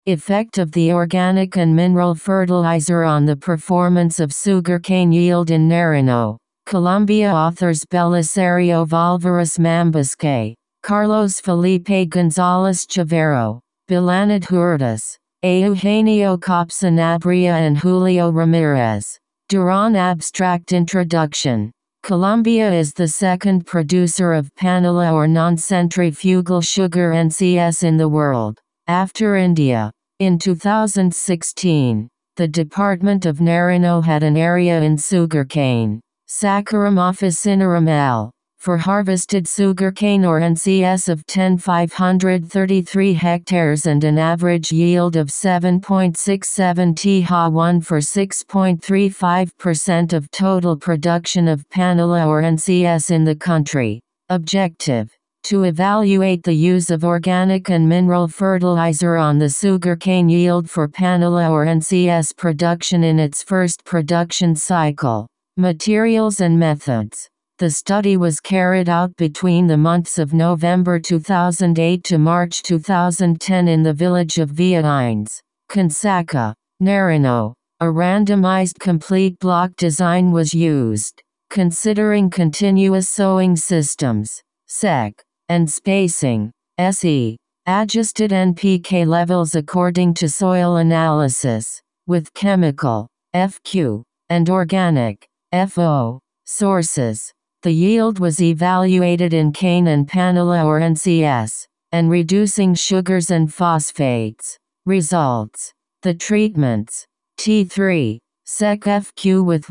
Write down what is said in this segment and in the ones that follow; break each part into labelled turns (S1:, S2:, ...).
S1: Effect of the organic and mineral fertilizer on the performance of sugarcane yield in Nariño, Colombia. Authors Belisario Valvares Mambisque, Carlos Felipe González Chavero, Belanid Hurtas, Eugenio Copsanabria and Julio Ramirez. Duran. Abstract introduction. Colombia is the second producer of panela or non-centrifugal sugar (NCS) in the world, after India. In 2016, the Department of Nariño had an area in sugarcane, Saccharum officinarum L, for harvested sugarcane or NCS of 10,533 hectares and an average yield of 7.67 TH1 for 6.35% of total production of panela or NCS in the country. Objective: to evaluate the use of organic and mineral fertilizer on the sugarcane yield for panela or NCS production in its first production cycle. Materials and methods. The study was carried out between the months of November 2008 to March 2010 in the village of Villaines, Consaca, Nariño. A randomized complete block design was used, considering continuous sowing systems, SEC, and spacing, SE, adjusted NPK levels according to soil analysis, with chemical, FQ, and organic, FO, sources. The yield was evaluated in cane and panela or NCS, and reducing sugars and phosphates. Results. The treatments. T3, SEC FQ with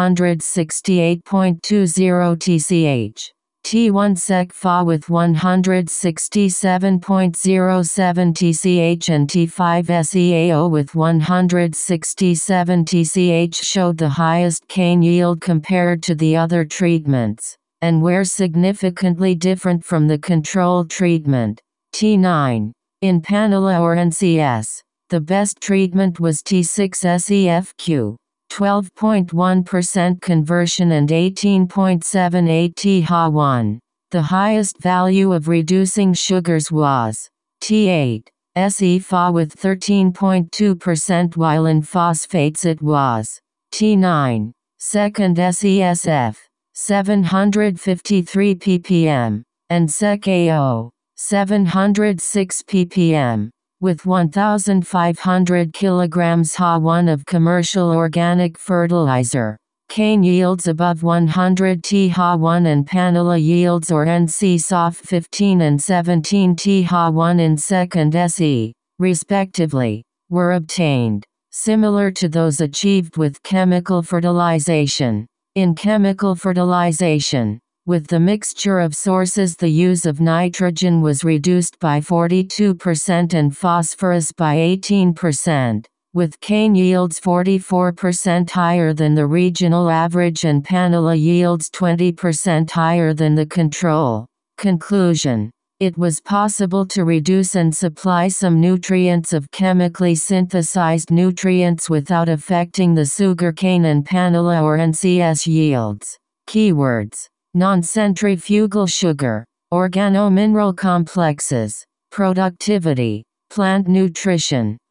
S1: 168.20 TCH. T1 SEC FA with 167.07 TCH and T5 SEAO with 167 TCH showed the highest cane yield compared to the other treatments, and were significantly different from the control treatment. T9. In panela or NCS, the best treatment was T6 SEFQ. 12.1% conversion and 18.78 TH1. The highest value of reducing sugars was T8 SEFA with 13.2%, while in phosphates it was T9 second SESF 753 ppm and SECAO 706 ppm. With 1,500 kg Ha1 of commercial organic fertilizer, cane yields above 100 TH1 and panela yields or NC SOF 15 and 17 TH1 in second SE, respectively, were obtained, similar to those achieved with chemical fertilization. In chemical fertilization, with the mixture of sources, the use of nitrogen was reduced by 42% and phosphorus by 18%, with cane yields 44% higher than the regional average and panela yields 20% higher than the control. Conclusion: it was possible to reduce and supply some nutrients of chemically synthesized nutrients without affecting the sugarcane and panela or NCS yields. Keywords: non-centrifugal sugar, organo-mineral complexes, productivity, plant nutrition.